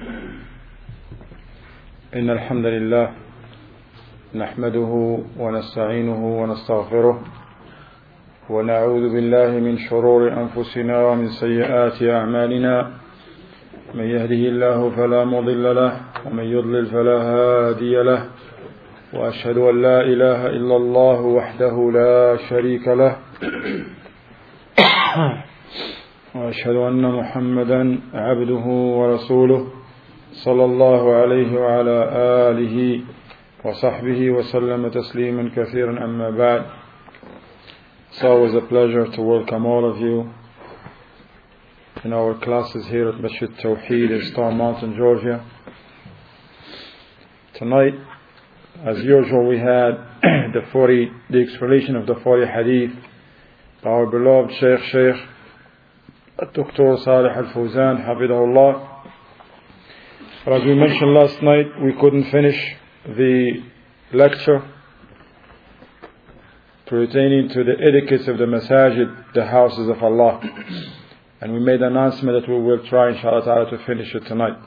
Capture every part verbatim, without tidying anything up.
إن الحمد لله نحمده ونستعينه ونستغفره ونعوذ بالله من شرور أنفسنا ومن سيئات أعمالنا من يهده الله فلا مضل له ومن يضلل فلا هادي له وأشهد أن لا إله إلا الله وحده لا شريك له وأشهد أن محمدا عبده ورسوله صلى الله عليه وعلى آله وصحبه وسلم تسليما كثيرا أما بعد. It's always a pleasure to welcome all of you in our classes here at Masjid Tawheed in Star Mountain, Georgia. Tonight, as usual, we had the forty, the explanation of the forty hadith by our beloved Shaykh Shaykh Doctor Salih Al-Fawzan, Hafidahullah. But as we mentioned last night, we couldn't finish the lecture pertaining to the etiquettes of the masajid, the houses of Allah. And we made an announcement that we will try, inshallah ta'ala, to finish it tonight.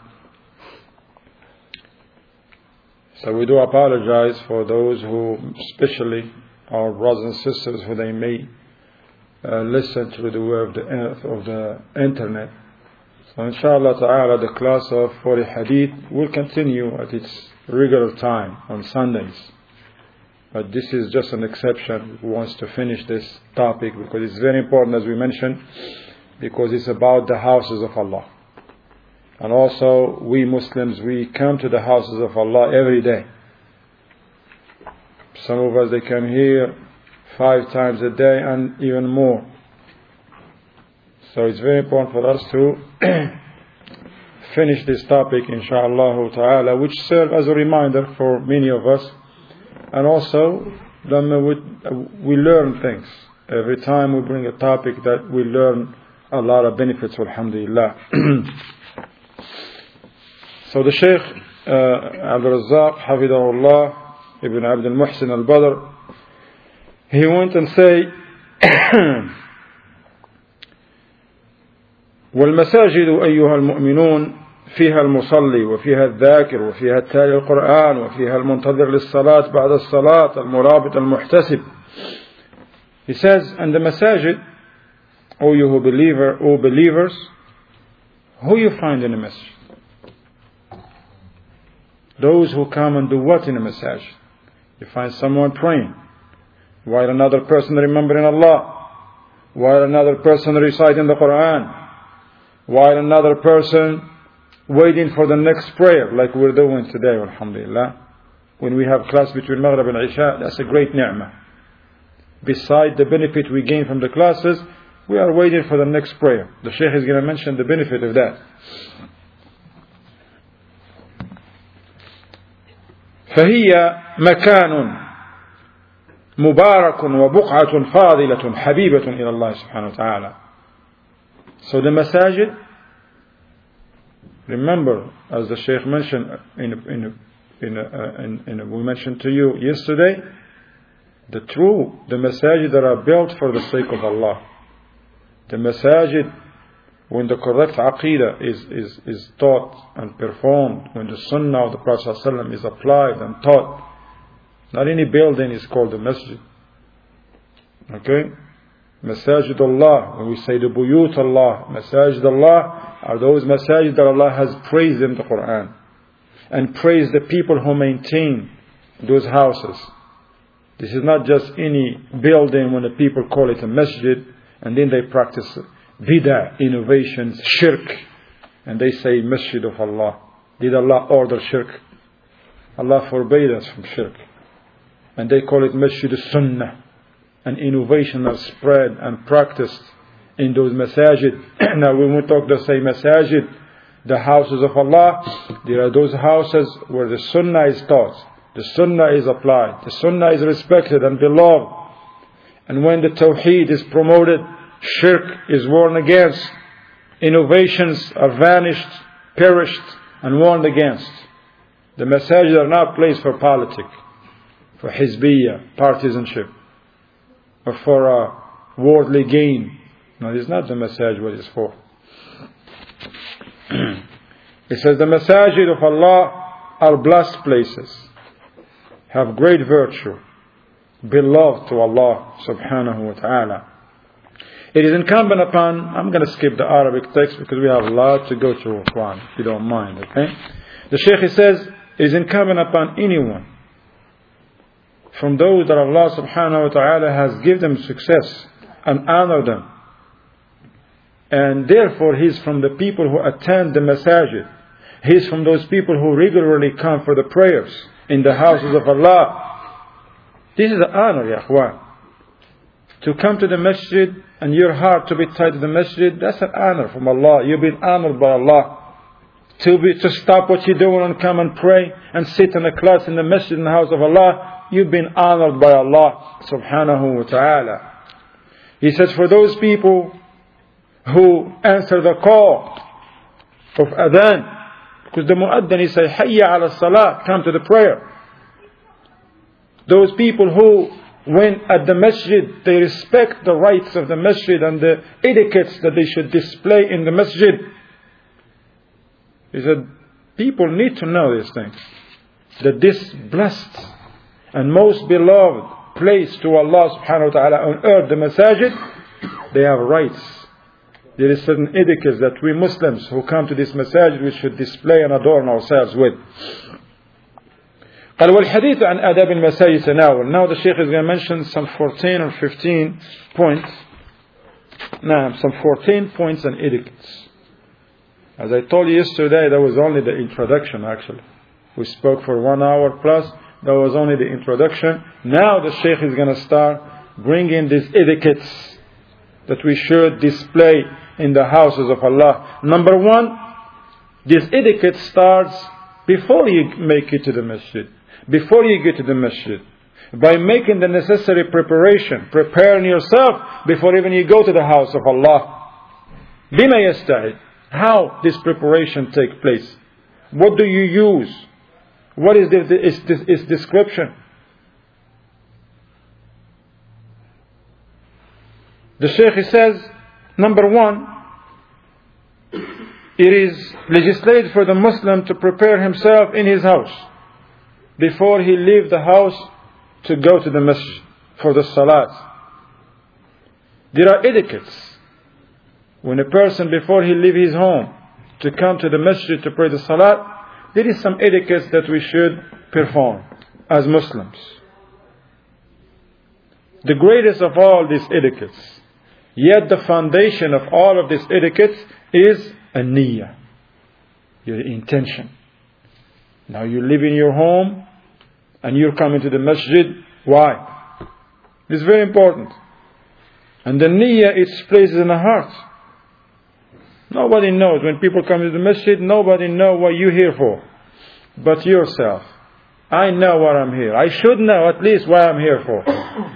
So we do apologize for those who, especially our brothers and sisters, who they may uh, listen to the word of the, of the internet. So inshallah ta'ala, the class of forty hadith will continue at its regular time on Sundays. But this is just an exception who wants to finish this topic, because it's very important, as we mentioned, because it's about the houses of Allah. And also, we Muslims, we come to the houses of Allah every day. Some of us, they come here five times a day and even more. So it's very important for us to finish this topic, inshallah ta'ala, which serves as a reminder for many of us. And also, then we, we learn things. Every time we bring a topic, that we learn a lot of benefits, alhamdulillah. So the Shaykh uh, Abdul Razzaq, Hafidahullah, Ibn Abdul Muhsin al-Badr, he went and say, والمساجد أيها المؤمنون فيها المصلي وفيها الذاكر وفيها التالي القرآن وفيها المنتظر للصلاة بعد الصلاة المرابط المحتسب. He says, and the masajid, O you who believer, O believers, who you find in the masjid? Those who come and do what in the masajid? You find someone praying, while another person remembering Allah, while another person reciting the Quran, while another person waiting for the next prayer, like we're doing today, alhamdulillah. When we have class between Maghrib and Isha, that's a great ni'mah. Besides the benefit we gain from the classes, we are waiting for the next prayer. The Shaykh is going to mention the benefit of that. فهي مكان مبارك وبقعة فاضلة حبيبة إلى الله سبحانه وتعالى. So the masajid, remember, as the Shaykh mentioned, in, in, in, uh, in, in, we mentioned to you yesterday, the true, the masajid that are built for the sake of Allah. The masajid, when the correct aqidah is, is, is taught and performed, when the sunnah of the Prophet ﷺ is applied and taught, not any building is called a masjid. Okay? Masajid Allah, when we say the Buyut Allah, Masajid Allah are those masajid that Allah has praised in the Quran, and praised the people who maintain those houses. This is not just any building when the people call it a masjid and then they practice bid'ah, innovations, shirk, and they say masjid of Allah. Did Allah order shirk? Allah forbade us from shirk. And they call it masjid al-sunnah. And innovation are spread and practiced in those masajid. Now when we talk the same masajid, the houses of Allah, there are those houses where the sunnah is taught, the sunnah is applied, the sunnah is respected and beloved. And when the tawheed is promoted, shirk is warned against, innovations are vanished, perished and warned against. The masajid are not placed for politics, for hizbiyah, partisanship, or for uh, worldly gain. No, this is not the masajid what it's for. He says the masajid of Allah are blessed places, have great virtue, beloved to Allah subhanahu wa ta'ala. It is incumbent upon, I'm going to skip the Arabic text because we have a lot to go through, Quran, if you don't mind, okay? The Shaykh, he says, it is incumbent upon anyone from those that Allah subhanahu wa ta'ala has given them success and honor them. And therefore he is from the people who attend the masajid. He is from those people who regularly come for the prayers in the houses of Allah. This is an honor, ya akhwan. To come to the masjid and your heart to be tied to the masjid, that's an honor from Allah. You've been honored by Allah. To be to stop what you're doing and come and pray and sit in a class in the masjid in the house of Allah, you've been honored by Allah subhanahu wa ta'ala. He says, for those people who answer the call of adhan, because the muaddan, he says, hayya ala salah, come to the prayer. Those people who, when at the masjid, they respect the rights of the masjid and the etiquettes that they should display in the masjid. He said, people need to know these things. That this blessed and most beloved place to Allah subhanahu wa ta'ala on earth, the masajid, they have rights. There is certain etiquettes that we Muslims who come to this masajid, we should display and adorn ourselves with. قال والحديث عن آداب المساجد تناول. Now the Shaykh is going to mention some fourteen or fifteen points. Now some fourteen points and etiquettes. As I told you yesterday, that was only the introduction actually. We spoke for one hour plus. That was only the introduction. Now the Shaykh is going to start bringing these etiquettes that we should display in the houses of Allah. Number one, this etiquette starts before you make it to the masjid. Before you get to the masjid. By making the necessary preparation. Preparing yourself before even you go to the house of Allah. Bima yasta'id. How this preparation takes place. What do you use? What is the, its, its description? The Shaykh says, number one, it is legislated for the Muslim to prepare himself in his house before he leaves the house to go to the masjid for the salat. There are etiquettes. When a person, before he leaves his home to come to the masjid to pray the salat, there is some etiquettes that we should perform as Muslims. The greatest of all these etiquettes, yet the foundation of all of these etiquettes is a niyyah, your intention. Now you live in your home and you're coming to the masjid. Why? It's very important. And the niyyah is placed in the heart. Nobody knows. When people come to the masjid, nobody knows what you're here for but yourself. I know what I'm here. I should know at least what I'm here for.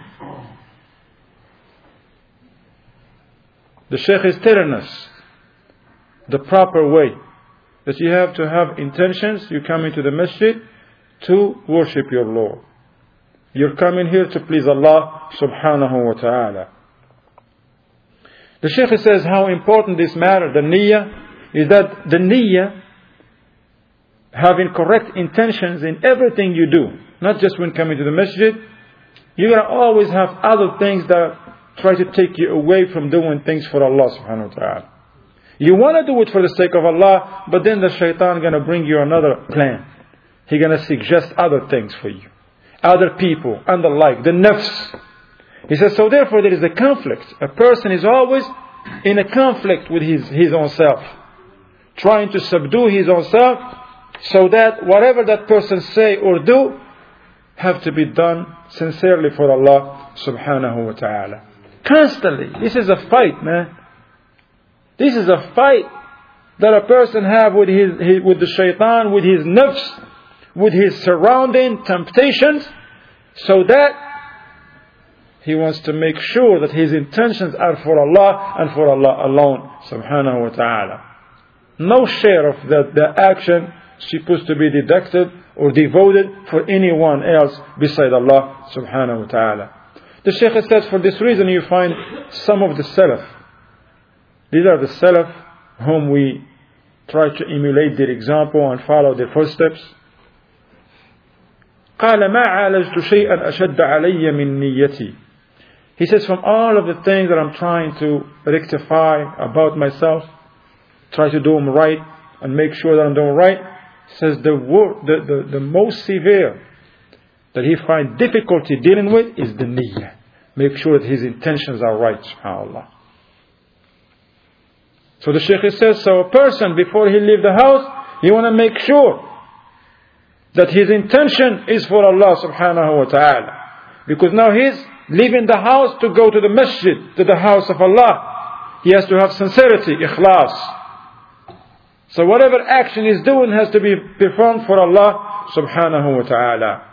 The Shaykh is telling us the proper way that you have to have intentions. You come into the masjid to worship your Lord. You're coming here to please Allah subhanahu wa ta'ala. The Shaykh says how important this matter, the niyyah, is that the niyyah, having correct intentions in everything you do, not just when coming to the masjid, you're going to always have other things that try to take you away from doing things for Allah subhanahu wa ta'ala. You want to do it for the sake of Allah, but then the shaitan is going to bring you another plan. He's going to suggest other things for you, other people and the like, the nafs. He says, so therefore there is a conflict. A person is always in a conflict with his, his own self, trying to subdue his own self, so that whatever that person say or do have to be done sincerely for Allah subhanahu wa ta'ala. Constantly. This is a fight, man. This is a fight that a person have with his, his with the shaitan, with his nafs, with his surrounding temptations, so that he wants to make sure that his intentions are for Allah and for Allah alone subhanahu wa ta'ala. No share of the, the action is supposed to be deducted or devoted for anyone else beside Allah subhanahu wa ta'ala. The Shaykh says, for this reason you find some of the Salaf. These are the Salaf whom we try to emulate their example and follow their footsteps. قال ما عالجت شيئا أشد علي من نيتي. He says, from all of the things that I'm trying to rectify about myself, try to do them right and make sure that I'm doing right, he says the, word, the, the, the most severe that he finds difficulty dealing with is the niyyah. Make sure that his intentions are right, subhanAllah. So the Shaykh says, so a person before he leave the house, he want to make sure that his intention is for Allah subhanahu wa ta'ala. Because now he's leaving the house to go to the masjid, to the house of Allah. He has to have sincerity, ikhlas. So whatever action he's doing has to be performed for Allah subhanahu wa ta'ala.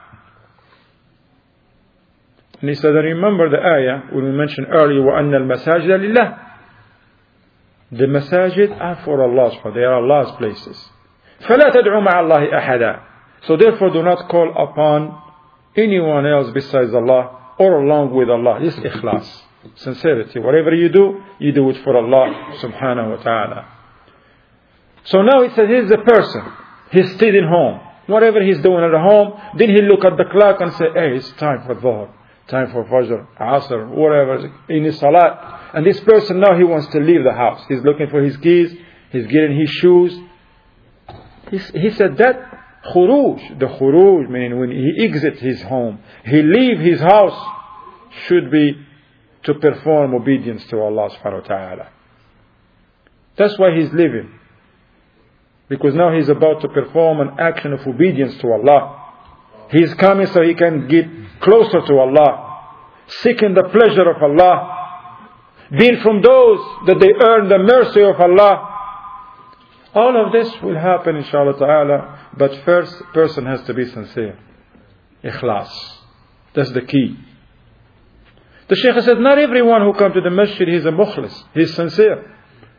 And he said, I remember the ayah when we mentioned earlier, وَأَنَّ الْمَسَاجِدَ لِلَّهِ. The masajid are for Allah, they are Allah's places. فَلَا تَدْعُوا مَعَ اللَّهِ أَحَدًا. So therefore do not call upon anyone else besides Allah or along with Allah. This is ikhlas, sincerity. Whatever you do, you do it for Allah subhanahu wa ta'ala. So now it says, here's the person. He's stayed in home. Whatever he's doing at home, then he look at the clock and say, hey, it's time for Dhuhr, time for Fajr, Asr, whatever, in his Salat. And this person now, he wants to leave the house. He's looking for his keys. He's getting his shoes. He's, he said that khuruj, the khuruj, meaning when he exits his home, he leave his house, should be to perform obedience to Allah subhanahu wa ta'ala. That's why he's leaving. Because now he's about to perform an action of obedience to Allah. He's coming so he can get closer to Allah, seeking the pleasure of Allah, being from those that they earn the mercy of Allah. All of this will happen inshallah ta'ala, but first person has to be sincere. Ikhlas. That's the key. The Shaykh said, not everyone who comes to the masjid is a mukhlis. He's sincere.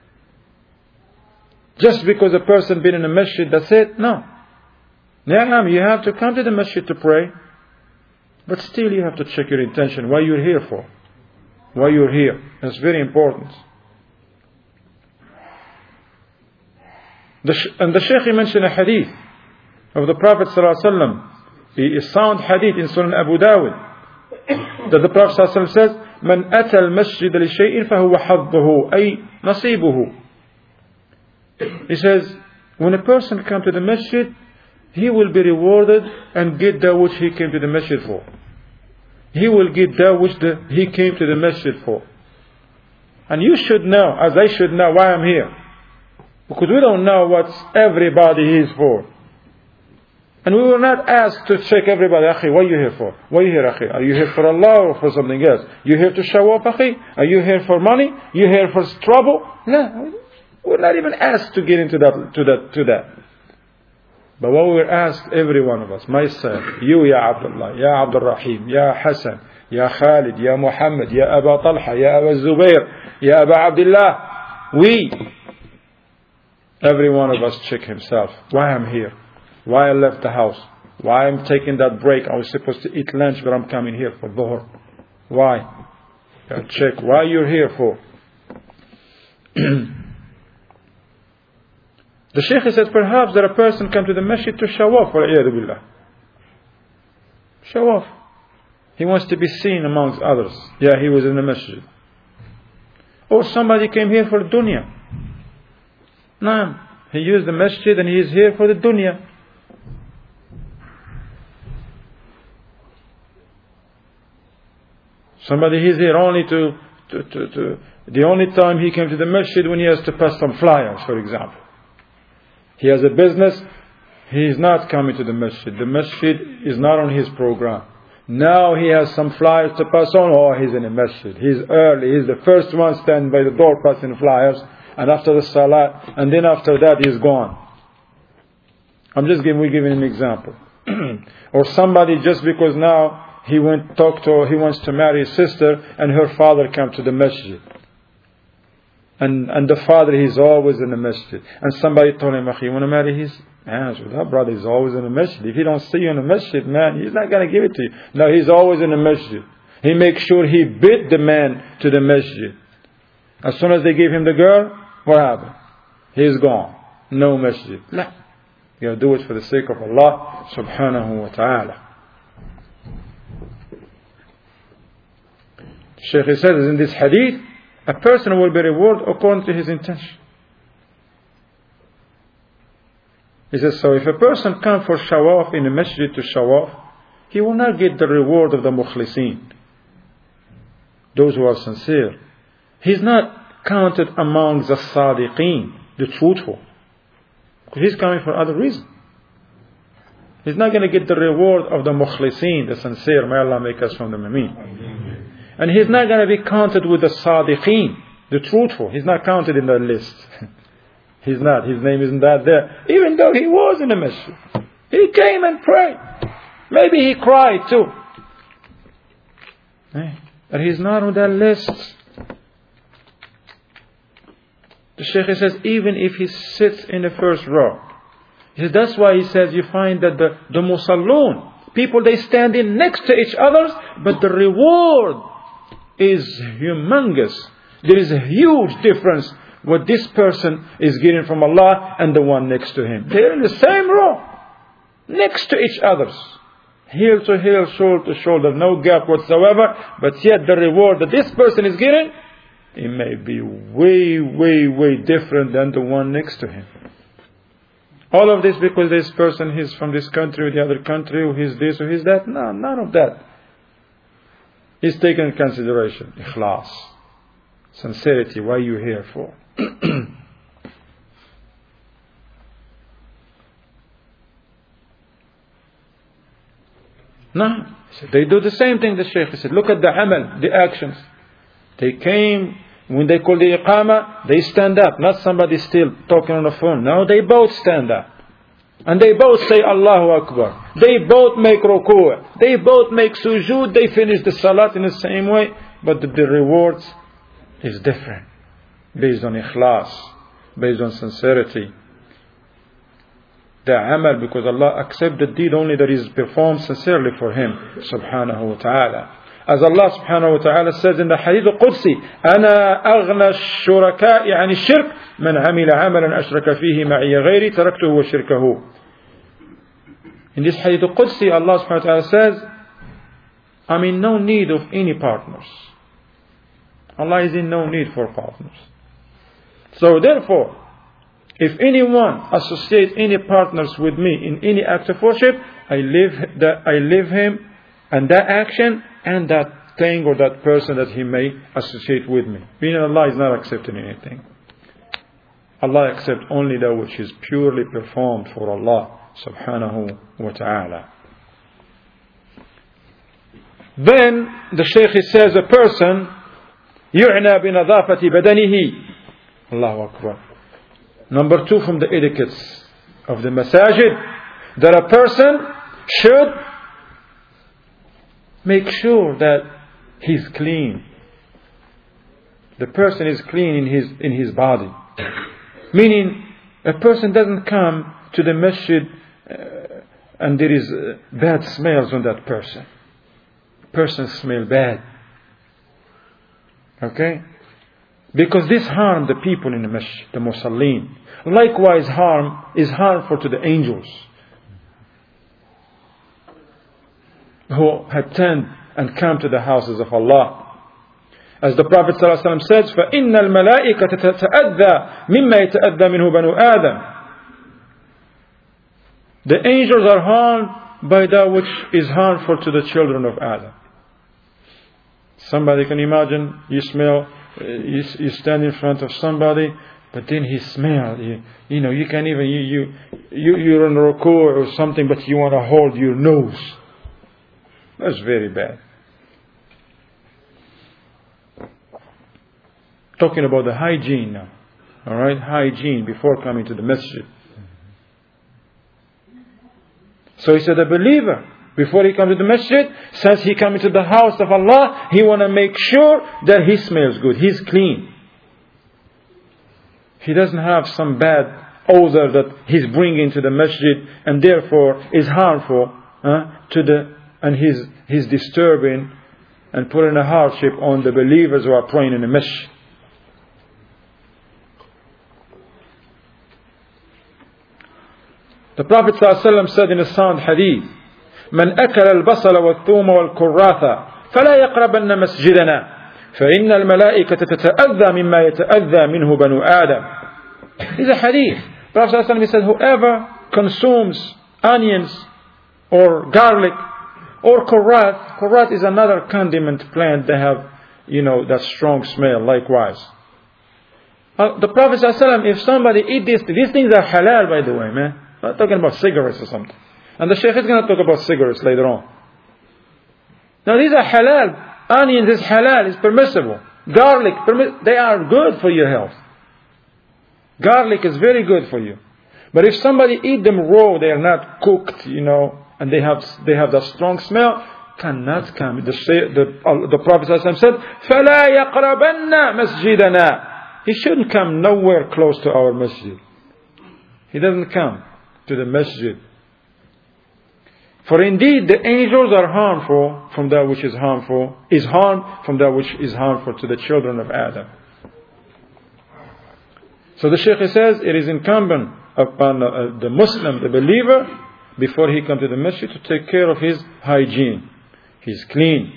Just because a person been in a masjid, that's it? No. Na'am, you have to come to the masjid to pray, but still you have to check your intention. Why you're here for? Why you're here? That's very important. The, and the Shaykh mentioned a hadith of the Prophet ﷺ, a sound hadith in Sunan Abu Dawud, that the Prophet ﷺ says, "Man ata al-masjid li shay'in fahuwa hadduhu, ay nasibuhu." He says, when a person comes to the masjid, he will be rewarded and get that which he came to the masjid for. He will get that which the, he came to the masjid for. And you should know, as I should know, why I'm here. Because we don't know what everybody is for. And we were not asked to check everybody. Akhi, what are you here for? What are you here, Akhi? Are you here for Allah or for something else? You here to show off, Akhi? Are you here for money? You here for trouble? No. We're not even asked to get into that, to that, to that. But what we're asked, every one of us, myself, you, Ya Abdullah, Ya Abdul Rahim, Ya Hassan, Ya Khalid, Ya Muhammad, Ya Aba Talha, Ya Aba Zubair, Ya Aba Abdullah, we, every one of us check himself. Why I'm here? Why I left the house? Why I'm taking that break? I was supposed to eat lunch, but I'm coming here for Dhuhr. Why? Check why you're here for. The Shaykh said, perhaps that a person come to the masjid to show off, wal-iyadu billah. Show off. He wants to be seen amongst others. Yeah, he was in the masjid. Or somebody came here for dunya. No, he used the masjid and he is here for the dunya. Somebody is here only to, to, to, to, the only time he came to the masjid when he has to pass some flyers, for example. He has a business, he is not coming to the masjid. The masjid is not on his program. Now he has some flyers to pass on, oh, he's in a masjid. He's early, he's the first one standing by the door passing flyers, and after the salat, and then after that he's gone. I'm just giving, we're giving an example. Or somebody, just because now he went talk to, he wants to marry his sister, and her father come to the masjid. And and the father, he's always in the masjid. And somebody told him, you want to marry his? Man, that brother is always in the masjid. If he don't see you in the masjid, man, he's not going to give it to you. No, he's always in the masjid. He makes sure he bid the man to the masjid. As soon as they gave him the girl, what happened? He's gone. no masjid. La. You do it for the sake of Allah subhanahu wa ta'ala. Shaykh says in this hadith, a person will be rewarded according to his intention. He says, so if a person comes for shawaf in a masjid to shawaf, he will not get the reward of the mukhlisin, those who are sincere. He's not counted among the sadiqeen, the truthful. He's coming for other reasons. He's not going to get the reward of the mukhlisin, the sincere. May Allah make us from them. Ameen. And he's not going to be counted with the sadiqeen, the truthful. He's not counted in that list. He's not. His name isn't that there. Even though he was in the masjid. He came and prayed. Maybe he cried too. But he's not on that list. The Shaykh says, even if he sits in the first row. He says, that's why he says you find that the, the musallun, people, they stand in next to each other, but the reward is humongous. There is a huge difference what this person is getting from Allah and the one next to him. They're in the same row, next to each other, heel to heel, shoulder to shoulder, no gap whatsoever, but yet the reward that this person is getting, it may be way, way, way different than the one next to him. All of this because this person is from this country or the other country, or he's this or he's that. No, none of that is taken into consideration. Ikhlas, sincerity, what are you here for? No, they do the same thing. The Shaykh said, look at the amal, the actions. They came, when they call the iqamah, they stand up. Not somebody still talking on the phone. No, they both stand up. And they both say Allahu Akbar. They both make ruku'. They both make sujood. They finish the salat in the same way. But the, the rewards is different. Based on ikhlas. Based on sincerity. The amal, because Allah accepts the deed only that is performed sincerely for Him. Subhanahu wa ta'ala. As Allah subhanahu wa ta'ala says in the Hadith al-Qudsi, أَنَا أَغْنَى الشُّرَكَاءِ عَنِ الشِّرْكِ مَنْ عَمِلَ عَمَلًا أَشْرَكَ فِيهِ مَعِيَ غَيْرِي تَرَكْتُهُ وَشِرْكَهُ. In this Hadith al-Qudsi, Allah subhanahu wa ta'ala says, I'm in no need of any partners. Allah is in no need for partners. So therefore, if anyone associates any partners with me in any act of worship, I leave, that, I leave him and that action and that thing or that person that he may associate with me. Meaning Allah is not accepting anything. Allah accepts only that which is purely performed for Allah subhanahu wa ta'ala. Then the Shaykh says a person يُعْنَى بِنَظَافَةِ بَدَنِهِ. Allahu Akbar. Number two from the etiquettes of the masajid, that a person should make sure that he's clean. The person is clean in his in his body. Meaning, a person doesn't come to the masjid uh, and there is uh, bad smells on that person. Person smell bad. Okay? Because this harm the people in the masjid, the musallin. Likewise, harm is harmful to the angels who attend and come to the houses of Allah. As the Prophet ﷺ says, فَإِنَّ الْمَلَائِكَةَ تَتَأَذَّى مِمَّا يَتَأَذَّى مِنْهُ بَنُو آدَمَ. The angels are harmed by that which is harmful to the children of Adam. Somebody can imagine, you smell, you, you stand in front of somebody, but then he smells. You, you know, you can't even, you, you, you, you're on a ruku' or something, but you want to hold your nose. That's very bad. Talking about the hygiene now. Alright, hygiene before coming to the masjid. So he said, a believer, before he comes to the masjid, since he comes to the house of Allah, he want to make sure that he smells good, he's clean. He doesn't have some bad odor that he's bringing to the masjid and therefore is harmful uh, to the, and he's, he's disturbing and putting a hardship on the believers who are praying in the masjid. The Prophet ﷺ said in a sound hadith, من أكل البصل والثوم والكراث فلا يقربن مسجدنا فإن الملائكة تتأذى مما يتأذى منه بنو آدم. It's a hadith. Prophet ﷺ said, whoever consumes onions or garlic or kurath, kurath is another condiment plant that have, you know, that strong smell likewise. Uh, the Prophet ﷺ, if somebody eat this, these things are halal, by the way, man. I'm not talking about cigarettes or something. And the Shaykh is going to talk about cigarettes later on. Now these are halal. Onions is halal, is permissible. Garlic, permi- they are good for your health. Garlic is very good for you. But if somebody eat them raw, they are not cooked, you know, and they have they have that strong smell, cannot come. The the, uh, the Prophet ﷺ said, فَلَا يَقْرَبَنَّ مَسْجِدَنَا. He shouldn't come nowhere close to our masjid. He doesn't come to the masjid. For indeed the angels are harmful from that which is harmful, is harmed from that which is harmful to the children of Adam. So the Shaykh says it is incumbent upon uh, the Muslim, the believer, before he comes to the masjid, to take care of his hygiene. He's clean.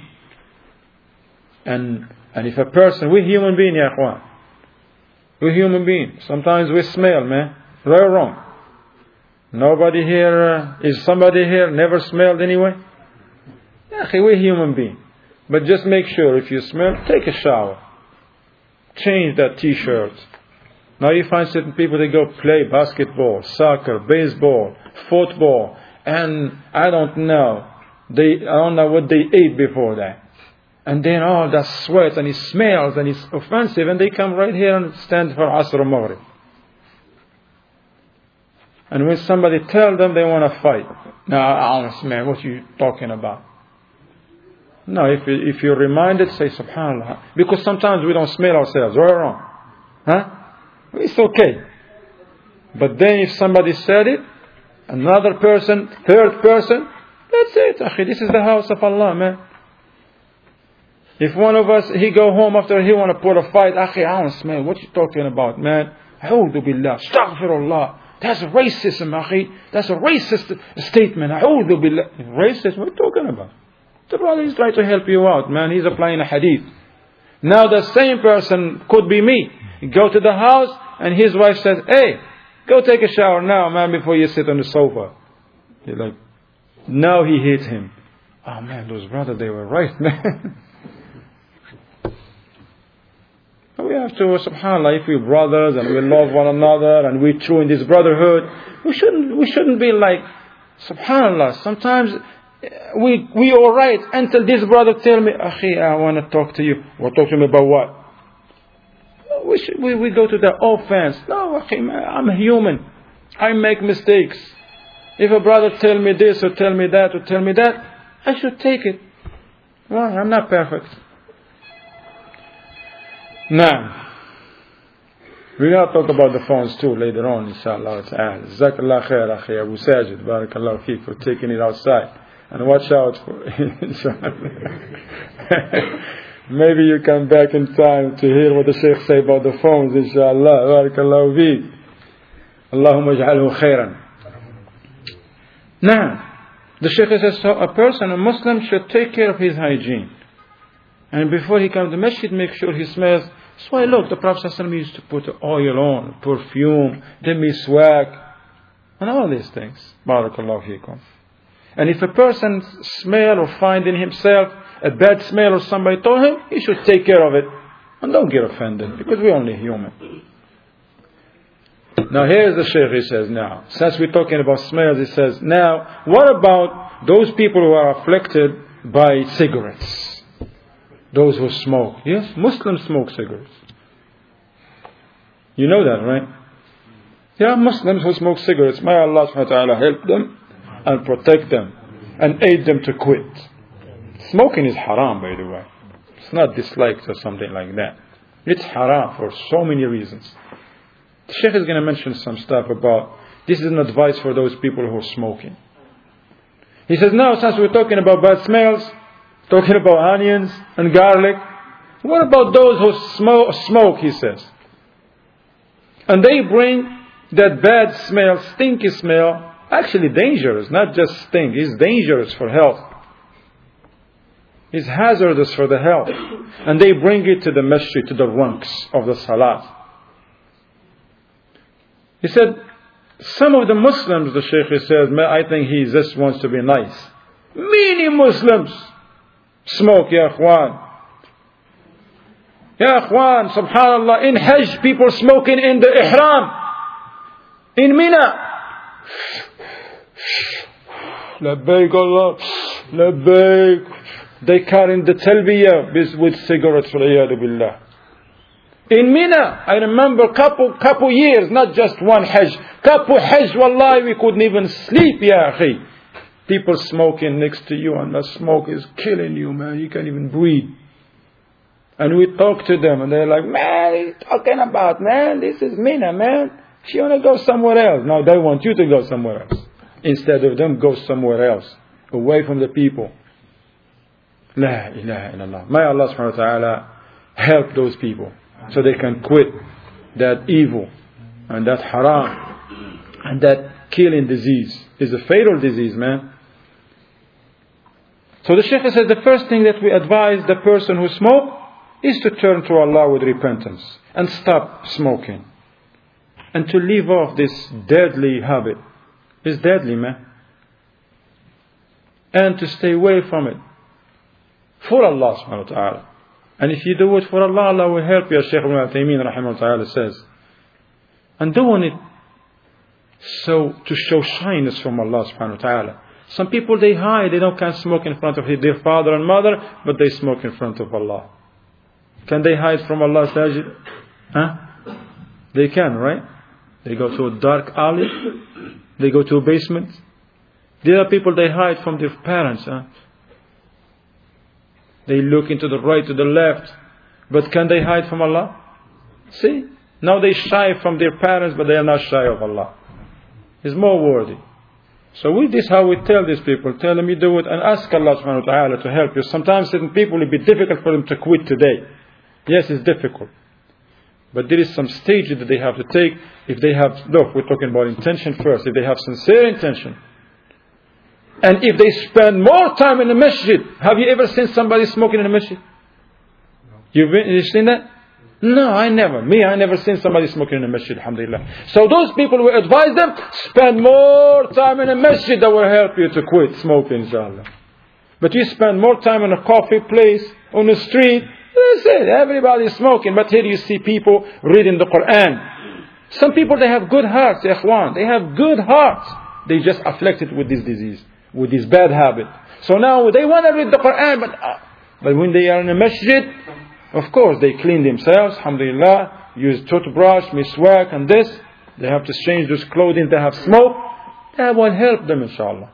And and if a person, we're human beings, ya akhwan. We're human beings. Sometimes we smell, man. Right or wrong? Nobody here, uh, is somebody here never smelled anyway? Yeah, we're human beings. But just make sure if you smell, take a shower. Change that t-shirt. Now you find certain people, they go play basketball, soccer, baseball, football, and I don't know. They, I don't know what they ate before that. And then all that sweat and it smells and it's offensive, and they come right here and stand for Asr or Maghrib. And when somebody tells them, they want to fight. No, honest man, what are you talking about? No, if you, if you're reminded, say subhanallah. Because sometimes we don't smell ourselves, right or wrong? Huh? It's okay. But then if somebody said it, another person, third person, that's it. Akhi, this is the house of Allah, man. If one of us, he go home after he want to put a fight, Akhi, honest man, what you talking about, man? A'udhu billah, astaghfirullah. That's racism, akhi. That's a racist statement. A'udhu billah. Racist? What are you talking about? The brother is trying to help you out, man. He's applying a hadith. Now the same person could be me. Go to the house and his wife says, hey, go take a shower now, man, before you sit on the sofa. You're like, now he hates him. Oh man, those brothers, they were right, man. We have to, subhanAllah, if we're brothers and we love one another and we're true in this brotherhood, we shouldn't we shouldn't be like, subhanAllah, sometimes we we all right until this brother tell me, Akhi, I want to talk to you. Well, talk to me about what? We, should, we, we go to the offense. No, Akhi, I'm human. I make mistakes. If a brother tell me this or tell me that or tell me that, I should take it. Well, I'm not perfect. Now, we're going to talk about the phones too later on, inshallah ta'ala. Jazakallah khair, akhi Abu Sajid, barakallahu feek, for taking it outside. And watch out for maybe you come back in time to hear what the Shaykh say about the phones, inshallah. Barakallahu feek. Allahumma ij'alhu khairan. Now, the Shaykh says, so a person, a Muslim, should take care of his hygiene. And before he comes to the masjid, make sure he smells. That's why, look, the Prophet ﷺ used to put oil on, perfume, then miswak, and all these things. Barakallahu feekum. And if a person smell or find in himself a bad smell or somebody told him, he should take care of it. And don't get offended, because we're only human. Now here's the Shaykh, he says now, since we're talking about smells, he says, now, what about those people who are afflicted by cigarettes? Those who smoke. Yes, Muslims smoke cigarettes. You know that, right? Yeah, Muslims who smoke cigarettes. May Allah subhanahu wa ta'ala help them and protect them and aid them to quit. Smoking is haram, by the way. It's not disliked or something like that. It's haram for so many reasons. The Shaykh is going to mention some stuff about, this is an advice for those people who are smoking. He says, now since we're talking about bad smells, talking about onions and garlic, what about those who smoke, smoke, he says. And they bring that bad smell, stinky smell, actually dangerous, not just stink. It's dangerous for health. It's hazardous for the health. And they bring it to the masjid, to the ranks of the salat. He said, some of the Muslims, the Shaykh says, I think he just wants to be nice. Many Muslims smoke, ya akhwan. Ya akhwan, subhanallah, in Hajj, people smoking in the ihram. In Mina. Labbaik Allah, labbaik. They carry the talbiyah with cigarettes, wal'iyadu billah. In Mina, I remember couple couple years, not just one Hajj. Couple Hajj, wallahi, we couldn't even sleep, ya akhi. People smoking next to you, and the smoke is killing you, man. You can't even breathe. And we talk to them, and they're like, man, what are you talking about, man? This is Mina, man. If you want to go somewhere else. No, they want you to go somewhere else. Instead of them, go somewhere else. Away from the people. La ilaha illallah. May Allah subhanahu wa ta'ala help those people, so they can quit that evil and that haram and that killing disease. Is a fatal disease, man. So the Shaykh says the first thing that we advise the person who smokes is to turn to Allah with repentance and stop smoking. And to leave off this deadly habit. It's deadly, man. And to stay away from it. For Allah subhanahu wa ta'ala. And if you do it for Allah, Allah will help you, as Shaykh Ibn Uthaymeen rahimahullah ta'ala says. And doing it so to show shyness from Allah subhanahu wa ta'ala. Some people, they hide, they don't can't smoke in front of their father and mother, but they smoke in front of Allah. Can they hide from Allah, Sajid? Huh? They can, right? They go to a dark alley. They go to a basement. There are people, they hide from their parents. Huh? They look into the right, to the left. But can they hide from Allah? See? Now they shy from their parents, but they are not shy of Allah. It's more worthy. So with this, how we tell these people, tell them you do it and ask Allah subhanahu wa ta'ala to help you. Sometimes certain people, it will be difficult for them to quit today. Yes, it's difficult. But there is some stages that they have to take. If they have, look, we're talking about intention first. If they have sincere intention. And if they spend more time in the masjid. Have you ever seen somebody smoking in the masjid? No. You've, been, you've seen that? No, I never. Me, I never seen somebody smoking in the masjid, alhamdulillah. So those people, we advise them, spend more time in the masjid. That will help you to quit smoking, inshallah. But you spend more time in a coffee place, on the street. That's it. Everybody is smoking. But here you see people reading the Quran. Some people, they have good hearts, ikhwan. They have good hearts. They just afflicted with this disease, with this bad habit. So now they want to read the Quran, but, uh, but when they are in a masjid, of course, they clean themselves, alhamdulillah, use toothbrush, miswak, and this. They have to change those clothing, they have smoke. That will help them, inshallah.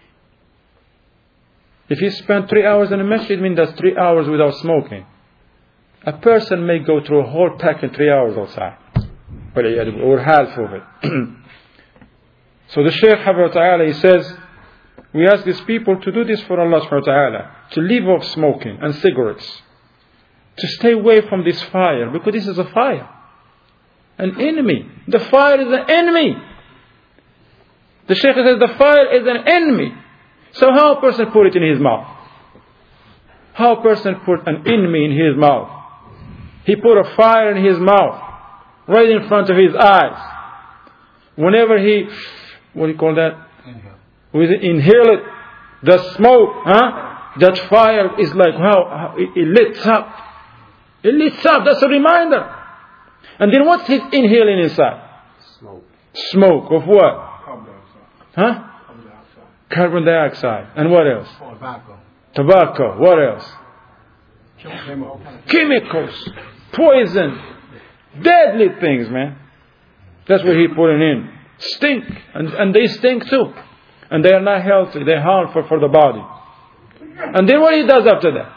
If you spend three hours in a masjid, it means that's three hours without smoking. A person may go through a whole pack in three hours outside. Or half of it. So the Shaykh Habib Ta'ala, he says, we ask these people to do this for Allah subhanahu wa ta'ala. To leave off smoking and cigarettes. To stay away from this fire. Because this is a fire. An enemy. The fire is an enemy. The Shaykh says the fire is an enemy. So how a person put it in his mouth? How a person put an enemy in his mouth? He put a fire in his mouth. Right in front of his eyes. Whenever he, what do you call that? Inhale. With inhale it, the smoke, huh? That fire is like how, how it, it lights up. It lights up, that's a reminder. And then what's his inhaling inside? Smoke. Smoke of what? Carbon dioxide. Huh? Carbon dioxide. Carbon dioxide. And what else? Tobacco. Tobacco. What else? Chemicals. Chemicals. Poison. Deadly things, man. That's what he putting in. Stink. And, and they stink too. And they are not healthy. They're harmful for the body. And then what he does after that?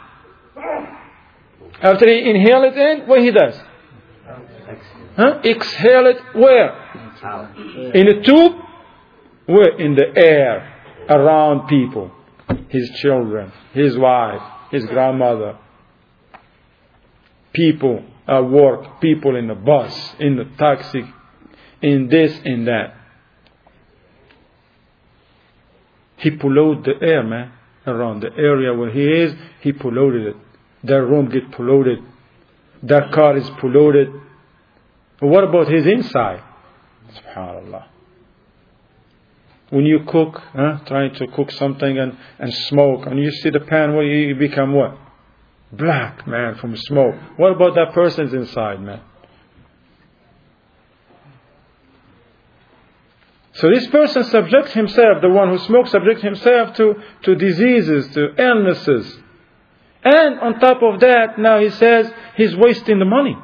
After he inhale it in, what he does? Huh? Exhale it where? In a tube? Where? In the air. Around people. His children. His wife. His grandmother. People at work. People in the bus. In the taxi. In this, in that. he polluted the air, man, around the area where he is. He polluted it. Their room get polluted. Their car is polluted. But what about his inside? SubhanAllah. When you cook, huh, trying to cook something and, and smoke, and you see the pan, well, you become what? Black, man, from smoke. What about that person's inside, man? So this person subjects himself, the one who smokes, subjects himself to, to diseases, to illnesses. And on top of that, now he says he's wasting the money.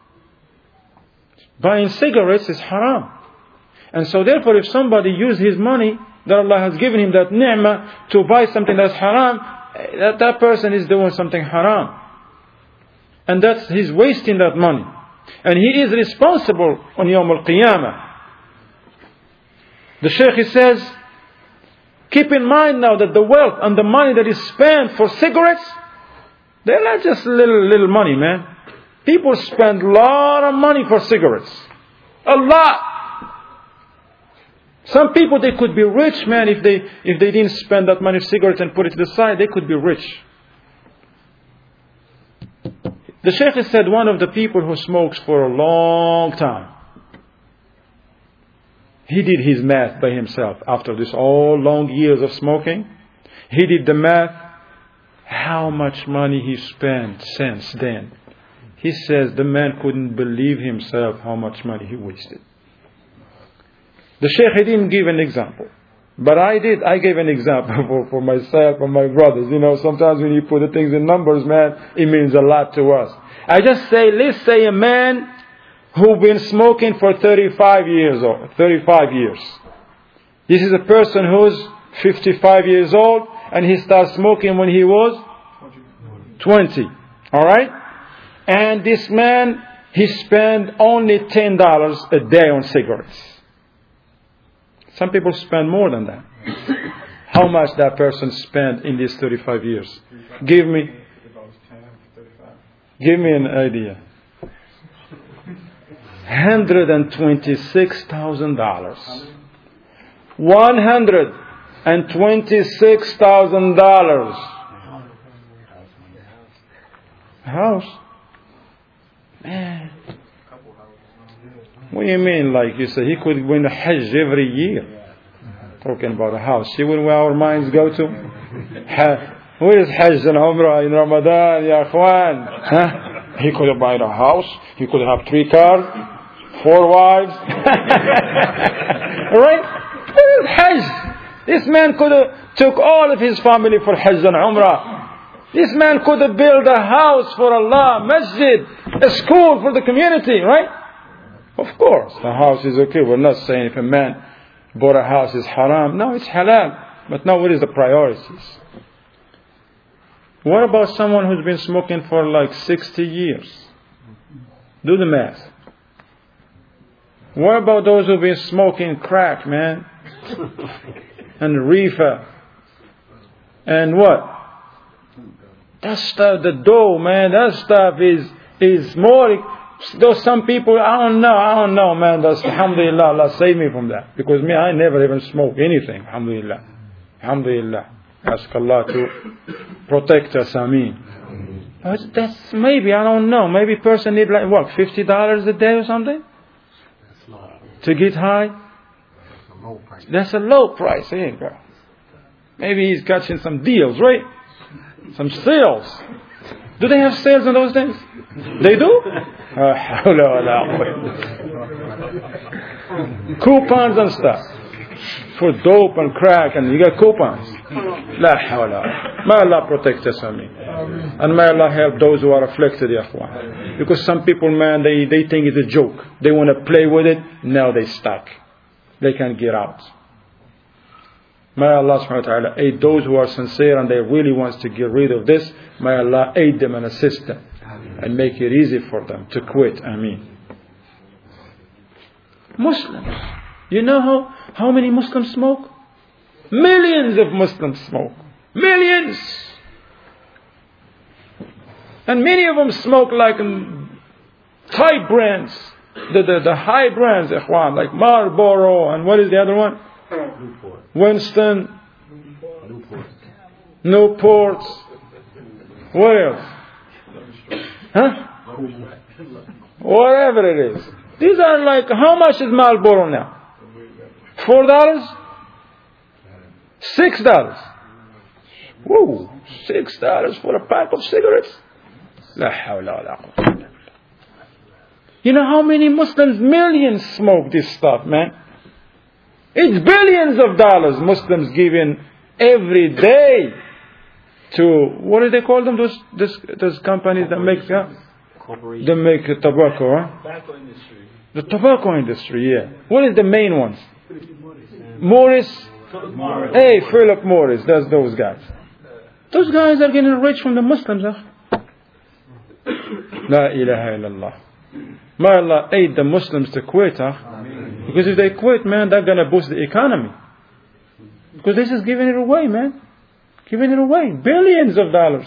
Buying cigarettes is haram. And so therefore, if somebody uses his money that Allah has given him, that ni'mah, to buy something that's haram, that, that person is doing something haram. And that's, he's wasting that money. And he is responsible on Yawm al-Qiyamah. The Shaykh, he says, keep in mind now that the wealth and the money that is spent for cigarettes, they're not just little, little money, man. People spend a lot of money for cigarettes. A lot. Some people, they could be rich, man, if they if they didn't spend that money for cigarettes and put it to the side, they could be rich. The Shaykh said one of the people who smokes for a long time, he did his math by himself. After this all long years of smoking, he did the math, how much money he spent since then. He says the man couldn't believe himself how much money he wasted. The Shaykh, he didn't give an example. But I did. I gave an example for, for myself and my brothers. You know, sometimes when you put the things in numbers, man, it means a lot to us. I just say, let's say a man who's been smoking for thirty-five years old, thirty-five years. This is a person who's fifty-five years old and he started smoking when he was twenty. Alright? And this man, he spent only ten dollars a day on cigarettes. Some people spend more than that. How much that person spent in these thirty-five years? Give me, give me an idea. one hundred twenty-six thousand dollars. one hundred twenty-six thousand dollars. House? Man. What do you mean? Like you say, he could win a Hajj every year. Talking about a house. See where our minds go to? Where is Hajj and Umrah in Ramadan, ya Akhwan? Huh? He could have bought a house. He could have three cars, four wives. Right? Where is Hajj? This man could have took all of his family for Hajj and Umrah. This man could have built a house for Allah, masjid, a school for the community, right? Of course, the house is okay. We're not saying if a man bought a house is haram. No, it's halal. But now what is the priorities? What about someone who's been smoking for like sixty years? Do the math. What about those who've been smoking crack, man? And reefer? And what? That stuff, the dough, man, that stuff is, is more... Though some people, I don't know, I don't know, man. That's, alhamdulillah, Allah save me from that. Because me, I never even smoke anything, alhamdulillah. Alhamdulillah. Ask Allah to protect us, ameen. But that's maybe, I don't know, maybe a person need like, what, fifty dollars a day or something? To get high? That's a low price, eh, bro? Maybe he's catching some deals, right? Some sales. Do they have sales on those things? They do? Coupons and stuff. For dope and crack, and you got coupons. La hawla. May Allah protect us, ameen. And may Allah help those who are afflicted, ya akhwan. Because some people, man, they, they think it's a joke. They want to play with it. Now they stuck. They can't get out. May Allah subhanahu wa ta'ala aid those who are sincere and they really want to get rid of this. May Allah aid them and assist them. And make it easy for them to quit. Ameen. Muslims. You know how, how many Muslims smoke? Millions of Muslims smoke. Millions. And many of them smoke like um, Thai brands. The, the, the high brands, ikhwan, like Marlboro and what is the other one? Winston, No ports. What else? Huh? Whatever it is. These are like, how much is Marlboro now? Four dollars? Six dollars. Whoa, six dollars for a pack of cigarettes? La hawla wa la quwwata. You know how many Muslims, millions, smoke this stuff, man? It's billions of dollars Muslims give in every day to, what do they call them? Those those, those companies that make, uh, they make tobacco, huh? Tobacco industry. The tobacco industry, yeah. What is the main ones? Morris. Morris. Hey, Philip Morris. That's those guys. Those guys are getting rich from the Muslims, huh? La ilaha illallah. May Allah aid the Muslims to quit, huh? Because if they quit, man, they're going to boost the economy. Because this is giving it away, man. Giving it away. Billions of dollars.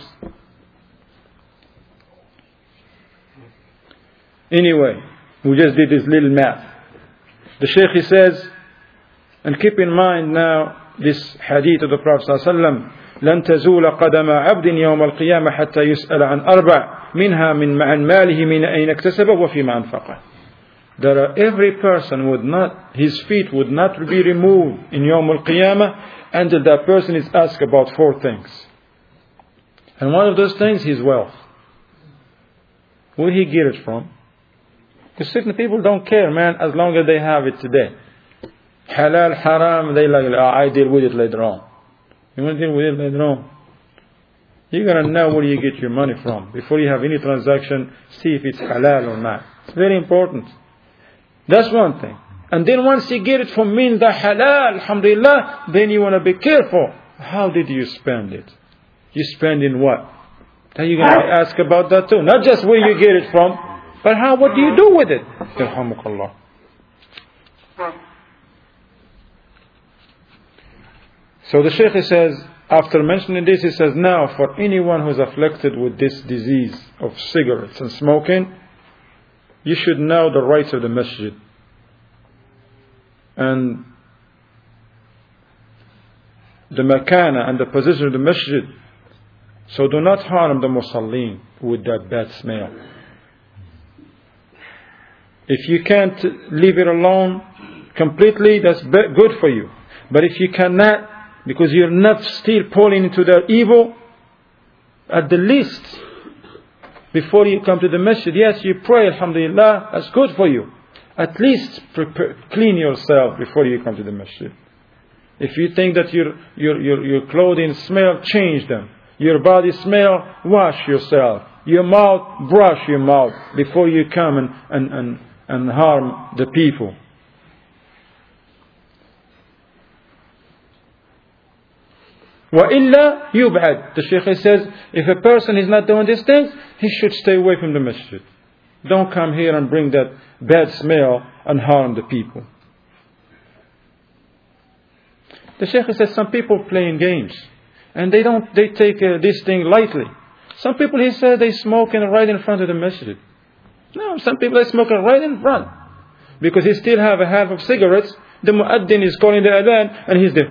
Anyway, we just did this little math. The Shaykh, he says, and keep in mind now this hadith of the Prophet ﷺ, لن تزول قدم عبد يوم القيامة حتى يسأل عن أربع منها من عن ماله من أين اكتسبه وفيما أنفقه. That uh, every person would not, his feet would not be removed in Yawm al-Qiyamah until that person is asked about four things. And one of those things, his wealth. Where did he get it from? Because certain people don't care, man, as long as they have it today. Halal, haram, they like, oh, I deal with it later on. You want to deal with it later on? You're going to know where you get your money from. Before you have any transaction, see if it's halal or not. It's very important. That's one thing. And then once you get it from means that halal, alhamdulillah, then you want to be careful. How did you spend it? You spend in what? Then you're going to ask about that too. Not just where you get it from, but how, what do you do with it? Yarhamukallah. So the Shaykh says, after mentioning this, he says, now for anyone who's afflicted with this disease of cigarettes and smoking, you should know the rights of the masjid. And the makana and the position of the masjid. So do not harm the musallin with that bad smell. If you can't leave it alone completely, that's good for you. But if you cannot, because you're not still pulling into the evil, at the least, before you come to the masjid, yes, you pray, alhamdulillah, that's good for you. At least prepare, clean yourself before you come to the masjid. If you think that your, your, your, your clothing smell, change them. Your body smell, wash yourself. Your mouth, brush your mouth before you come and, and, and, and harm the people. وَإِلَّا يُبْعَدْ. The Shaykh says, if a person is not doing these things, he should stay away from the masjid. Don't come here and bring that bad smell and harm the people. The Shaykh says, some people playing games, and they don't, they take uh, this thing lightly. Some people, he says, they smoking right in front of the masjid. No, some people are smoking right in front. Because he still have a half of cigarettes, the muaddin is calling the adhan, and he's there.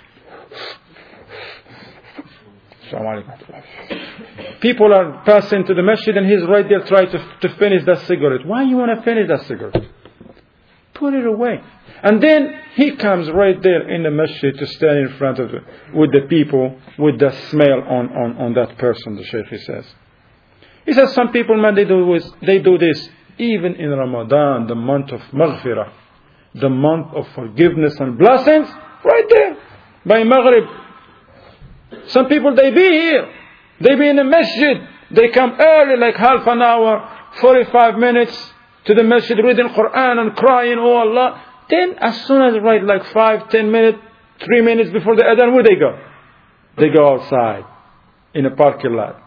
People are passing to the masjid and he's right there trying to, to finish that cigarette. Why you want to finish that cigarette? Put it away. And then he comes right there in the masjid to stand in front of the, with the people with the smell on, on, on that person, the Shaykh says. He says some people, man, they do, this, they do this even in Ramadan, the month of maghfirah, the month of forgiveness and blessings, right there by Maghrib. Some people, they be here. They be in the masjid. They come early, like half an hour, forty-five minutes to the masjid, reading Quran and crying, oh Allah. Then as soon as right, like five, ten minutes, three minutes before the adhan, where they go? They go outside in a parking lot.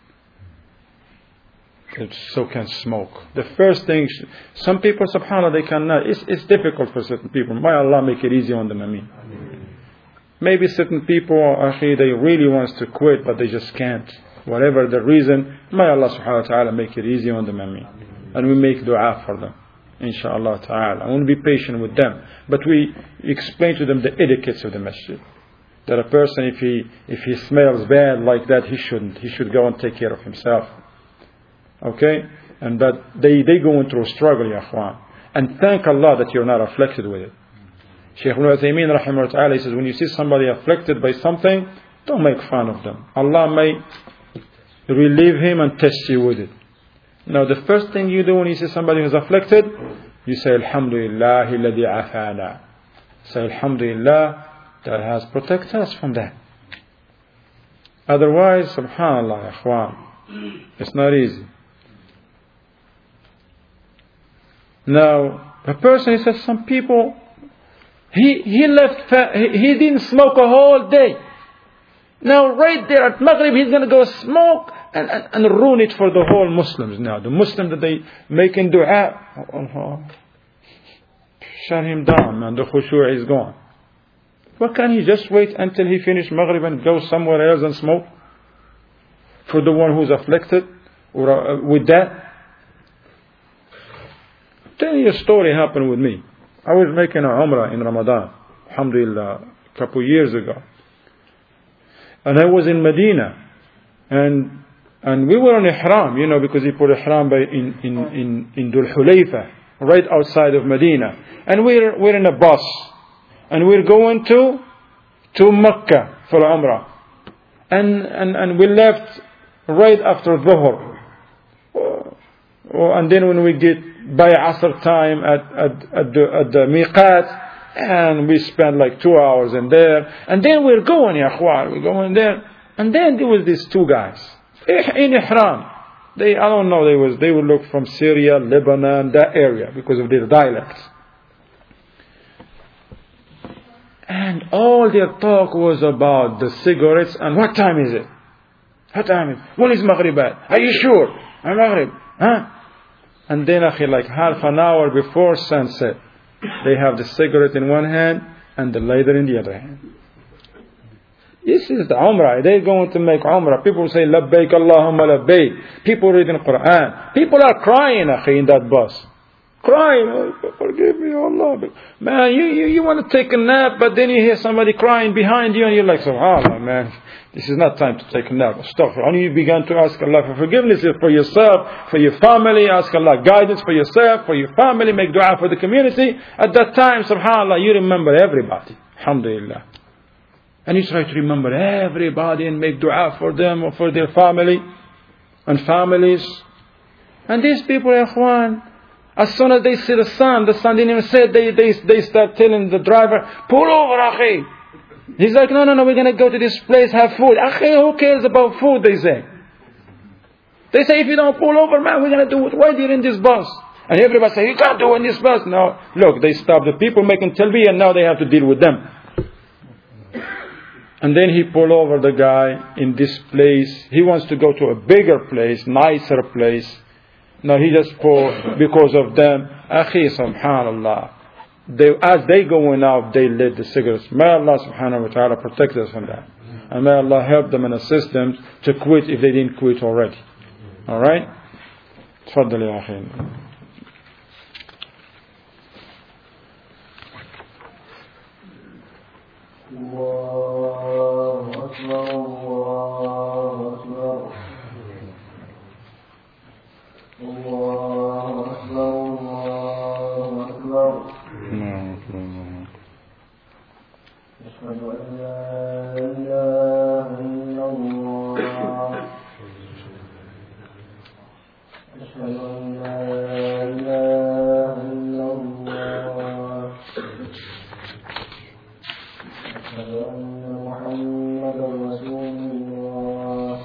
They so can smoke. The first thing, some people, subhanAllah, they cannot. It's, it's difficult for certain people. May Allah make it easy on them, I mean. Maybe certain people, akhi, they really want to quit, but they just can't. Whatever the reason, may Allah subhanahu wa ta'ala make it easy on them, I mean. And we make dua for them, inshallah ta'ala. I want to be patient with them. But we explain to them the etiquettes of the masjid. that a person, if he if he smells bad like that, he shouldn't. He should go and take care of himself. Okay? And that they, they go through a struggle, ya akhwan. And thank Allah that you're not afflicted with it. Shaykh Ibn Uthaymeen rahimahullah ta'ala, he says, when you see somebody afflicted by something, don't make fun of them. Allah may relieve him and test you with it. Now the first thing you do when you see somebody who's afflicted, you say, Alhamdulillah alladhi afana. Say, Alhamdulillah that has protected us from that. Otherwise, subhanallah, ya akhwan, it's not easy. Now, a person, he says, some people, he he left, he, he didn't smoke a whole day. Now, right there at Maghrib, he's going to go smoke and, and, and ruin it for the whole Muslims now. The Muslims that they make in dua, oh, shut him down, man. The khushu' is gone. Why can't he just wait until he finish Maghrib and go somewhere else and smoke? For the one who's afflicted or uh, with that? Tell you a story happened with me. I was making a Umrah in Ramadan, alhamdulillah, a couple of years ago. And I was in Medina. And and we were on Ihram, you know, because he put Ihram by in, in, in, in Dhul Hulayfa, right outside of Medina. And we're, we're in a bus. And we're going to, to Mecca for Umrah. And, and, and we left right after Dhuhr. And then when we get by Asr time at, at, at, the, at the Miqat, and we spent like two hours in there. And then we're going, ya akhwar, we're going there. And then there was these two guys in Ihram. They, I don't know, they was they would look from Syria, Lebanon, that area because of their dialects. And all their talk was about the cigarettes and what time is it? What time is it? When is Maghrib at? Are you sure? I'm Maghrib. Huh? And then, akhi, like half an hour before sunset, they have the cigarette in one hand and the lighter in the other hand. This is the Umrah. They're going to make Umrah. People say, Labbaik Allahumma Labbaik. People reading Quran. People are crying, akhi, in that bus. Crying. Oh, forgive me, Allah. Man, you, you, you want to take a nap, but then you hear somebody crying behind you and you're like, subhanallah, man. This is not time to take a nap. Stop. Only you began to ask Allah for forgiveness for yourself, for your family. Ask Allah guidance for yourself, for your family. Make dua for the community. At that time, subhanallah, you remember everybody. Alhamdulillah. And you try to remember everybody and make dua for them or for their family and families. And these people, ikhwan, as soon as they see the sun, the sun didn't even say it, they, they, they start telling the driver, pull over, akhi. He's like, no, no, no, we're going to go to this place, have food. Akhi, who cares about food, they say. They say, if you don't pull over, man, we're going to do it right here in this bus. And everybody say, you can't do it in this bus. No, look, they stop the people making talbiyah and now they have to deal with them. And then he pulled over the guy in this place. He wants to go to a bigger place, nicer place. No, he just pulled because of them. Akhi, subhanallah. They, as they going out, they lit the cigarettes. May Allah subhanahu wa ta'ala protect us from that. And may Allah help them and assist them to quit if they didn't quit already. Alright? تفضل يا أخي. الله أكبر الله أكبر الله أكبر الله أكبر أشهد أن لا إله إلا الله أشهد أن لا إله إلا الله أشهد أن محمدا رسول الله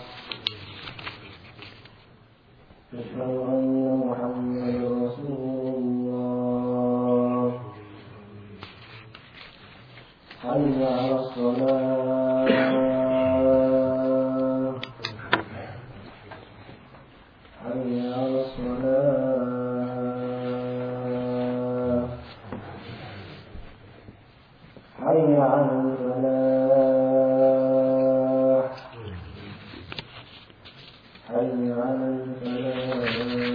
أشهد أن محمدا رسول الله حي على الصلاة حي على الصلاة حي على الفلاح حي على الفلاح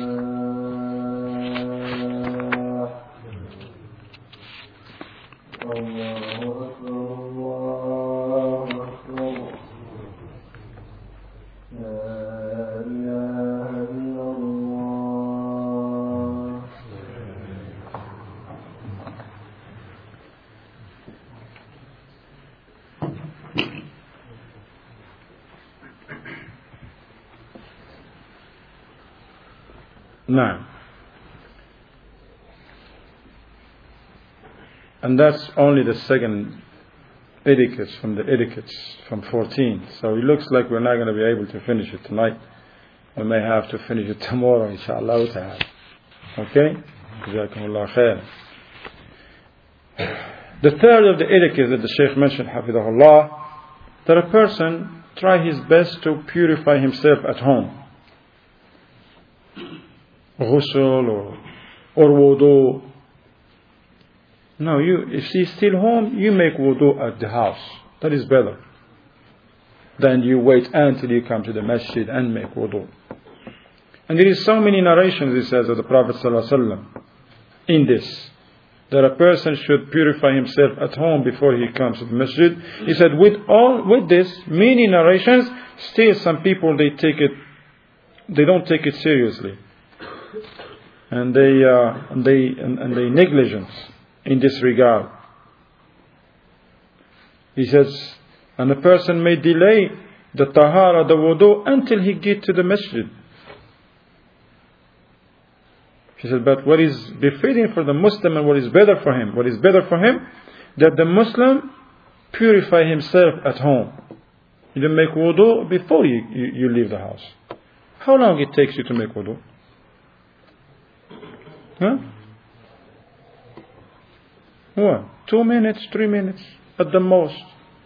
الله أكبر الله Now, and that's only the second etiquette from the etiquettes from fourteen. So it looks like we're not going to be able to finish it tonight. We may have to finish it tomorrow, inshallah ta'ala. Okay? Jazakumullah khair. The third of the etiquette that the Shaykh mentioned, hafidahullah, that a person try his best to purify himself at home. Ghusl or, or wudu. No, you, if he's still home, you make wudu at the house. That is better than you wait until you come to the masjid and make wudu. And there is so many narrations, it says, of the Prophet ﷺ in this, that a person should purify himself at home before he comes to the masjid. He said, with all, with this, many narrations, still some people, they take it, they don't take it seriously. And they, uh, and they, and, and they negligence in this regard. He says, and a person may delay the tahara, the wudu, until he get to the masjid. He said, but what is befitting for the Muslim and what is better for him? What is better for him? That the Muslim purify himself at home. You don't make wudu before you, you, you leave the house. How long it takes you to make wudu? Huh? What? Two minutes, three minutes at the most.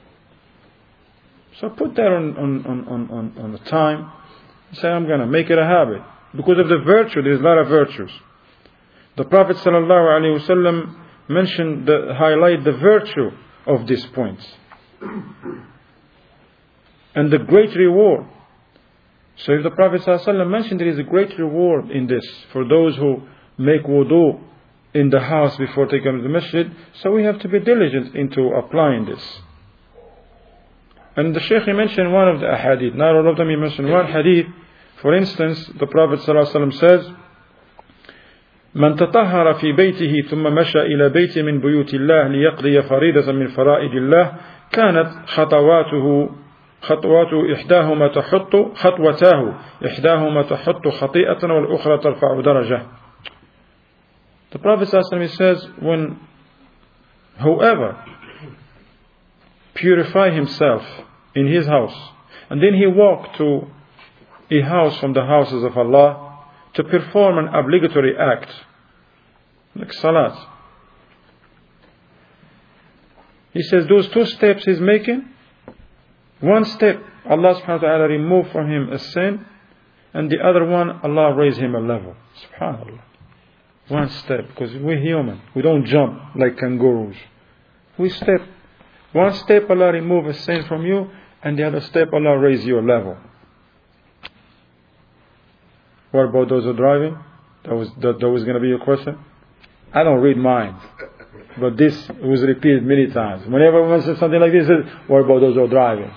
So put that on, on, on, on, on the time. Say, I'm going to make it a habit. Because of the virtue, there is a lot of virtues. The Prophet ﷺ mentioned, the, highlight the virtue of these points. And the great reward. So if the Prophet ﷺ mentioned there is a great reward in this, for those who make wudu in the house before they come to the masjid, so we have to be diligent into applying this. And the Shaykh mentioned one of the ahadith, not all of them, he mentioned one hadith. For instance, the Prophet ﷺ says, من تطهر في بيته ثم مشى إلى بيت من بيوت الله ليقضي فريضة من فرائض الله كانت خطواته خطواته إحداهما تحط خطوتاه إحداهما تحط خطيئة والأخرى ترفع درجة. The Prophet ﷺ says, when whoever purify himself in his house and then he walk to a house from the houses of Allah to perform an obligatory act like salat, he says those two steps he's making, one step Allah subhanahu wa ta'ala remove from him a sin, and the other one Allah raise him a level. Subhanallah. One step, because we're human, we don't jump like kangaroos. We step. One step Allah remove a sin from you, and the other step Allah raise you a level. What about those who are driving? That was that, that was going to be your question. I don't read minds, but this was repeated many times. Whenever one says something like this, says, what about those who are driving?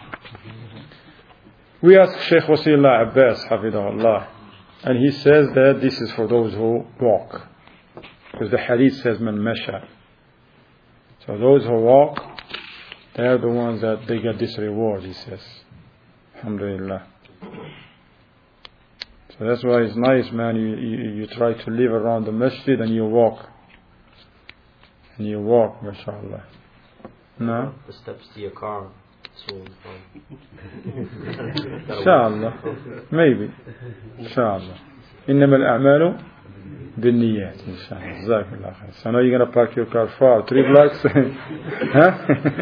We asked Shaykh Wasiullah Abbas, hafidahullah, and he says that this is for those who walk, because the hadith says man masha. So those who walk, they are the ones that they get this reward, he says. Alhamdulillah. So that's why it's nice, man, you, you, you try to live around the masjid and you walk. And you walk, mashallah. No? The steps to your car. Inshallah. Maybe. Inshallah. إنما الأعمال بالنيات. Inshallah. Jazakallah khair. So now you're going to park your car far. Three blocks? Huh?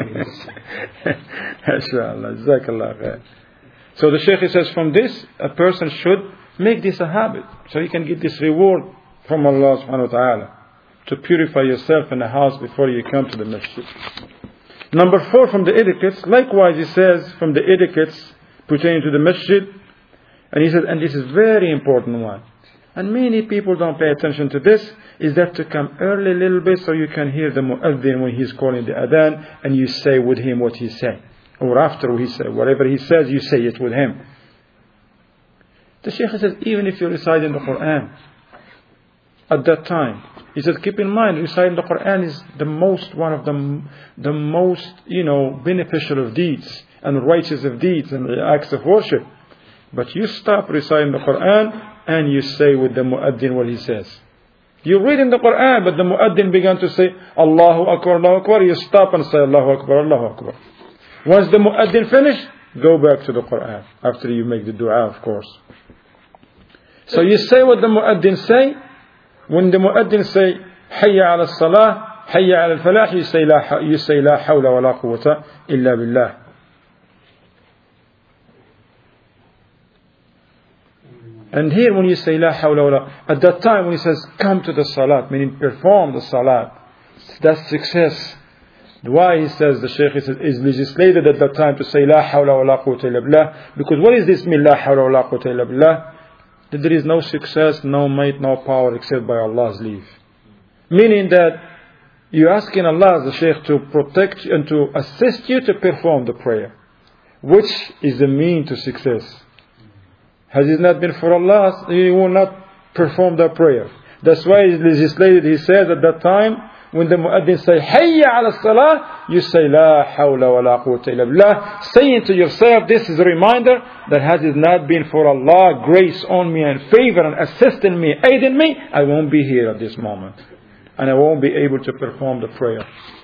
Inshallah. Jazakallah khair. So the Shaykh says from this, a person should make this a habit. So you can get this reward from Allah subhanahu wa ta'ala. To purify yourself in the house before you come to the masjid. Number four from the etiquettes, likewise he says from the etiquettes pertaining to the masjid, and he says, and this is very important one, and many people don't pay attention to this, is that to come early a little bit so you can hear the mu'adhin when he's calling the adhan, and you say with him what he said, or after he said, whatever he says, you say it with him. The Shaykh says, even if you recite in the Quran at that time, he said, keep in mind, reciting the Quran is the most, one of the, the most, you know, beneficial of deeds and righteous of deeds and acts of worship. But you stop reciting the Quran and you say with the mu'addin what he says. You read in the Quran, but the mu'addin began to say Allahu Akbar, Allahu Akbar. You stop and say Allahu Akbar, Allahu Akbar. Once the mu'addin finished, go back to the Quran. After you make the dua, of course. So you say what the mu'addin say. When the mu'addin say Hayya ala salah, Hayya ala falah, you say La, you say La hawla wa la quwwata illa billah. And here when you say La hawla wa la, at that time when he says come to the salat, meaning perform the salat, that's success. Why he says, the Shaykh says, is legislated at that time to say La hawla wa la quwwata illa billah. Because what is this mean La hawla wa la quwwata illa billah? That there is no success, no might, no power except by Allah's leave. Meaning that you're asking Allah, the Shaykh, to protect you and to assist you to perform the prayer, which is the mean to success. Has it not been for Allah, you will not perform that prayer. That's why it's legislated. He says at that time, when the mu'addin say Hayya ala salah, you say La hawla wa la quwwata illa billah, saying to yourself, this is a reminder that has it not been for Allah grace on me and favor and assisting me, aiding me, I won't be here at this moment, and I won't be able to perform the prayer.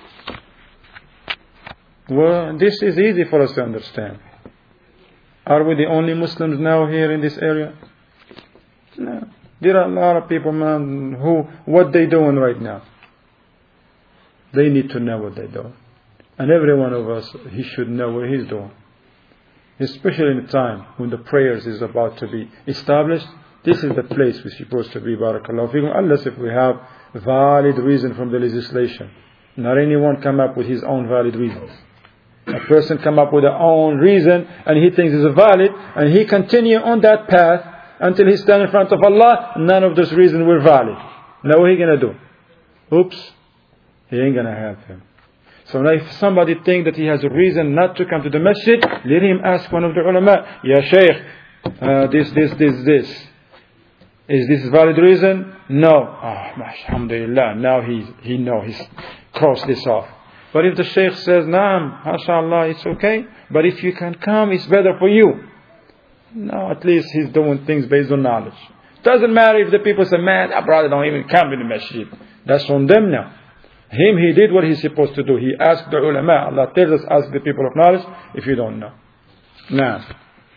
Well, this is easy for us to understand. Are we the only Muslims now here in this area? No. There are a lot of people, man, who, what they doing right now? They need to know what they're doing. And every one of us, he should know what he's doing. Especially in the time when the prayers is about to be established. This is the place we're supposed to be, barakallahu fikum, unless if we have valid reason from the legislation. Not anyone come up with his own valid reasons. A person come up with their own reason and he thinks it's valid, and he continue on that path until he stand in front of Allah. None of those reasons were valid. Now what he gonna do? Oops, he ain't gonna have him. So now if somebody think that he has a reason not to come to the masjid, let him ask one of the ulama, Ya Shaykh, uh, this, this, this, this. Is this a valid reason? No. Oh, alhamdulillah. Now he, he know, he's crossed this off. But if the Shaykh says, Naam, mashallah, it's okay. But if you can come, it's better for you. No, at least he's doing things based on knowledge. Doesn't matter if the people say, man, our brother don't even come to the masjid. That's on them now. Him, he did what he's supposed to do. He asked the ulama. Allah tells us, ask the people of knowledge if you don't know. Now.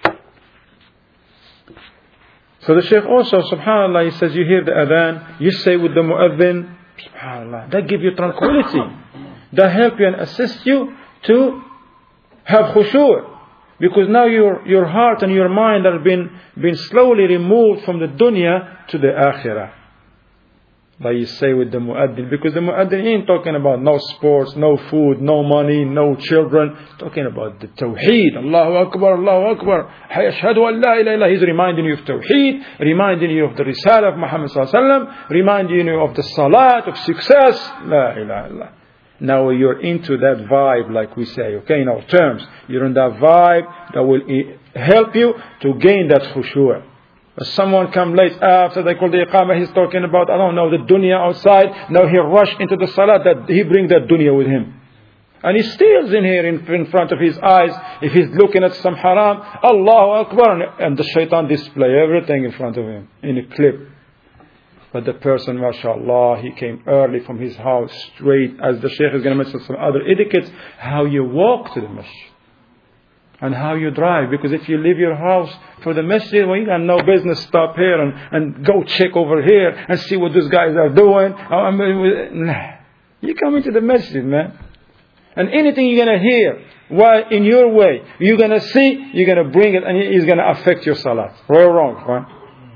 So the Shaykh also, subhanAllah, he says, you hear the adhan, you say with the mu'adhin, subhanAllah, that give you tranquility. That help you and assist you to have khushu'. Because now your your heart and your mind are been, been slowly removed from the dunya to the akhirah. Like you say with the mu'addin. Because the mu'addin ain't talking about no sports, no food, no money, no children. Talking about the tawheed. Allahu Akbar, Allahu Akbar. Ashhadu an la ilaha illallah. He's reminding you of tawheed. Reminding you of the risalah of Muhammad sallallahu alaihi wasallam. Reminding you of the salat, of success. La ilaha illallah. Now you're into that vibe, like we say, okay, in our terms. You're in that vibe that will help you to gain that khushu'. As someone come late after they call the iqamah, he's talking about, I don't know, the dunya outside. Now he rush into the salat, that he bring that dunya with him. And he steals in here in, in front of his eyes. If he's looking at some haram, Allahu Akbar, and the shaitan display everything in front of him in a clip. But the person, mashallah, he came early from his house straight, as the Shaykh is going to mention some other etiquettes, how you walk to the masjid and how you drive. Because if you leave your house for the masjid, well, you got no business stop here and, and go check over here and see what these guys are doing. I mean, nah. You come into the masjid, man. And anything you're going to hear while in your way, you're going to see, you're going to bring it, and it's going to affect your salat. Right or wrong, right?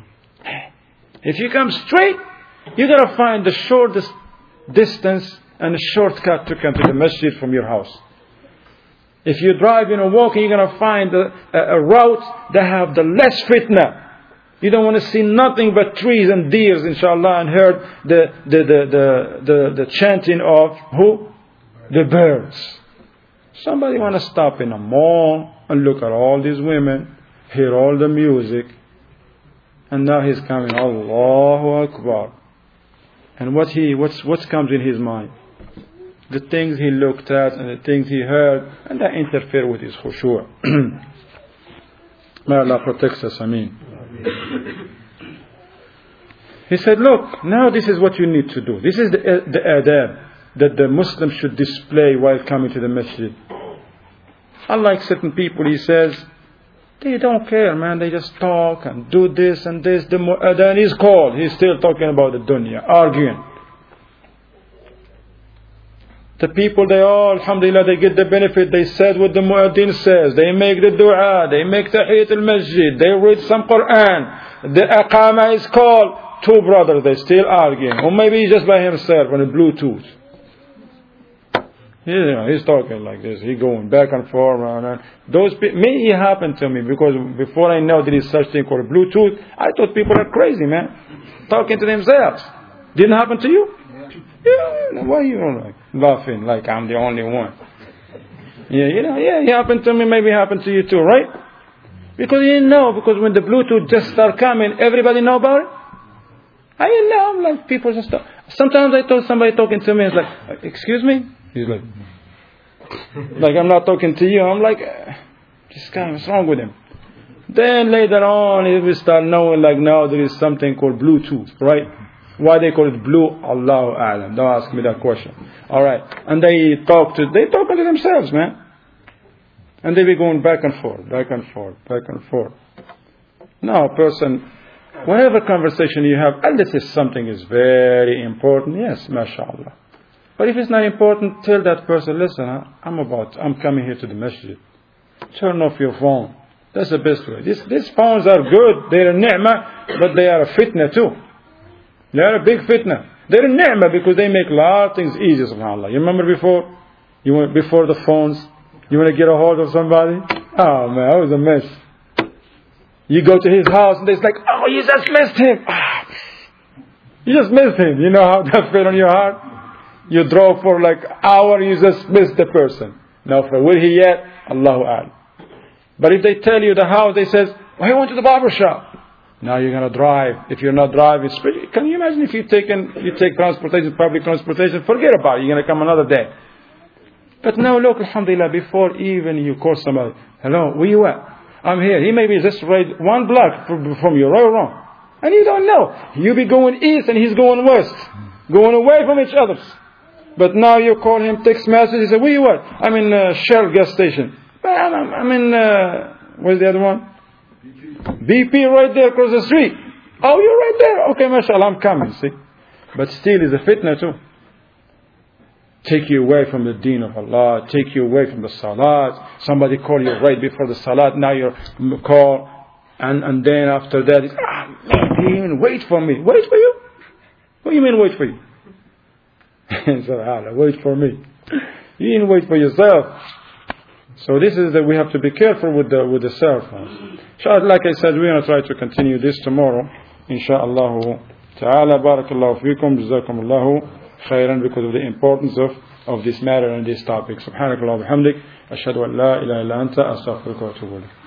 If you come straight, you're going to find the shortest distance and a shortcut to come to the masjid from your house. If you're driving or walking, you're going to find a, a, a route that have the less fitna. You don't want to see nothing but trees and deers, inshallah, and heard the, the, the, the, the, the chanting of who? The birds. Somebody want to stop in a mall and look at all these women, hear all the music. And now he's coming, Allahu Akbar. And what he, what's, what comes in his mind? The things he looked at and the things he heard, and that interfere with his khushu'. May Allah protect us, Ameen. He said, look, now this is what you need to do. This is the, the adab that the Muslim should display while coming to the masjid. Unlike certain people, he says, they don't care, man. They just talk and do this and this. The adhan is called. He's still talking about the dunya, arguing. The people, they all, alhamdulillah, they get the benefit. They said what the muaddin says. They make the dua. They make tahiyyat al-masjid. They read some Quran. The aqama is called. Two brothers, they still arguing. Or maybe he's just by himself on a Bluetooth. You know, he's talking like this. He going back and forth. And those pe- me, it happened to me because before I know there is such thing called Bluetooth, I thought people are crazy, man, talking to themselves. Didn't happen to you? Yeah. Why are you like laughing like I'm the only one? Yeah, you know, yeah, it happened to me. Maybe it happened to you too, right? Because you didn't know. Because when the Bluetooth just start coming, everybody know about it. I didn't know. I'm like people just talk. Sometimes I told somebody talking to me, it's like, excuse me. He's like, like I'm not talking to you. I'm like, this guy, what's wrong with him? Then later on, he will start knowing, like now there is something called Bluetooth, right? Why they call it blue? Allahu A'lam. Don't ask me that question. All right, and they talk to, they talk to themselves, man, and they be going back and forth, back and forth, back and forth. Now, a person, whatever conversation you have, unless if something is very important, yes, mashallah. But if it's not important, tell that person, listen, huh, I'm about, I'm coming here to the masjid. Turn off your phone. That's the best way. This, these phones are good. They're a ni'mah, but they are a fitna too. They are a big fitna. They're a ni'mah because they make a lot of things easy, subhanAllah. You remember before? You went before the phones? You want to get a hold of somebody? Oh man, that was a mess. You go to his house and it's like, oh, you just missed him. Ah, you just missed him. You know how that felt on your heart? You drove for like an hour, you just missed the person. Now, for where he at? Allahu A'lam. But if they tell you the house, they says, oh, he went to the barber shop. Now you're going to drive. If you're not driving, can you imagine if you take, you take transportation, public transportation? Forget about it. You're going to come another day. But now look, alhamdulillah, before even you call somebody, hello, where you at? I'm here. He may be just right one block from you, right or wrong. And you don't know. You be going east and he's going west. Going away from each other. But now you call him, text message, he said, where you at? I'm in uh, Shell gas station. I'm, I'm, I'm in, uh, where's the other one? B P right there across the street. Oh, you're right there. Okay, mashallah, I'm coming, see. But still is a fitna too. Take you away from the deen of Allah. Take you away from the salat. Somebody call you right before the salat. Now you're call. And, and then after that, it's, ah, man, you even wait for me. Wait for you? What do you mean wait for you? So, wait for me. You didn't wait for yourself. So this is that we have to be careful with the with the cell phones. Like I said, we're going to try to continue this tomorrow. Insha'Allah ta'ala. Barakallahu feekum. Jazakumullahu khairan, because of the importance of, of this matter and this topic. Subhanakallah wa bihamdik. Ashhadu an la ilaha illa anta astaghfiruka wa atubu ilayk.